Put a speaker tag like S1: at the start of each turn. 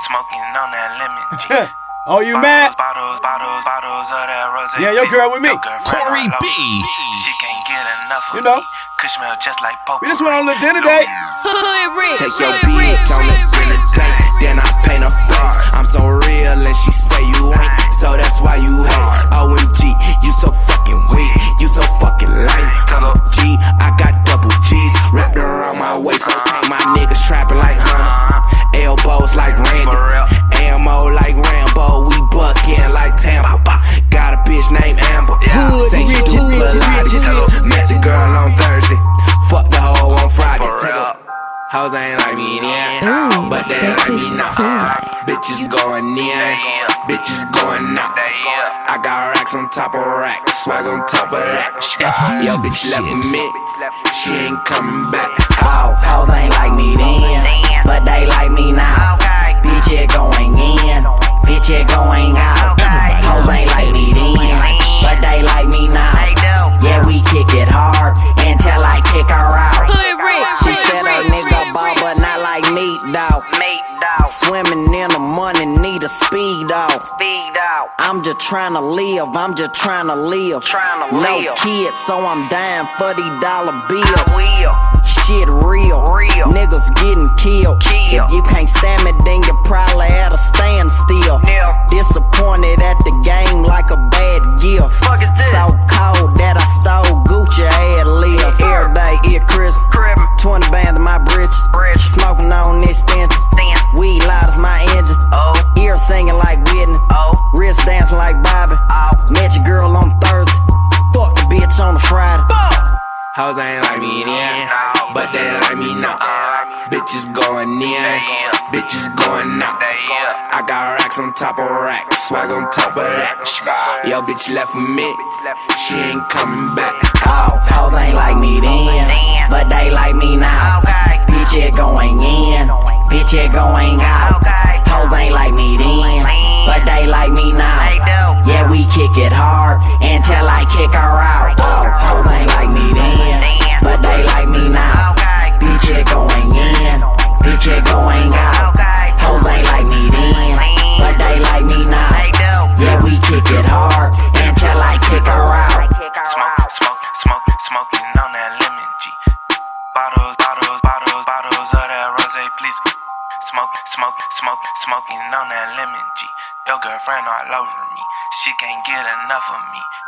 S1: smoking on that lemon G.
S2: Oh, you mad?
S1: Bottles of that rose.
S2: Yeah, your girl with me.
S3: Corey B.
S1: She can't get enough of
S2: You know.
S1: me. Could smell just like poker.
S2: We just went on a little dinner date.
S4: Take your bitch on a dinner date, then I paint her face. I'm so real and she say you ain't, so that's why you hate. OMG, you so fucking weak, you so fucking lame. I'm a G, I got double G's wrapped around my waist. Okay, my niggas trapping like hunters, elbows like Randy, ammo like Rambo. We buckin' like Tampa. Got a bitch named Amber. Say she do Pilates. Met the girl on Thursday, fuck the hoe on Friday. Hoes ain't like me then, but they like me now. Bitches going in, bitches going out. I got racks on top of racks, swag on top of that. Yo, bitch left with me, she ain't coming back.
S5: Oh, hoes ain't like me then, but they like me now. Bitch, it going in, bitch, it going out. Hoes ain't like me then, but they like me now. Yeah, we kick it hard until I kick her out. She said her nigga ball, but not like me, dawg. Swimming in the money, need a speed off. I'm just tryna live, I'm just tryna live. No kids, so I'm dying for these dollar bills. Shit real, niggas getting killed. If you can't stand me, then you probably at a standstill. Disappointed at the game like a bad gift. So cold that I stole Gucci ad lib. Every day, ear crisp, 20 bands in my britches. Smoking on this stench. Weed loud as my engine. Ear singing like Whitney. Wrist dancing like Bobby. Met your girl on Thursday. Fuck the bitch on the Friday.
S4: Hoes ain't like me then, but they like me now. Bitches going in, bitches going out. I got racks on top of racks, swag on top of that. Yo, bitch left with me, she ain't coming back.
S5: Oh, hoes ain't like me then, but they like me now. Bitch, it going in, bitch, it going out. Hoes ain't like me then, but they like me now. Yeah, we kick it hard until I kick her out. Oh, hoes ain't like me then, but they like me now. Bitch, it going in, bitch, it going out. Hoes ain't like me then, but they like me now. Yeah, we kick it hard until I kick her out.
S1: Smoking on that lemon G. Bottles of that rose, please. Smoking on that lemon G. Your girlfriend all over me, she can't get enough of me.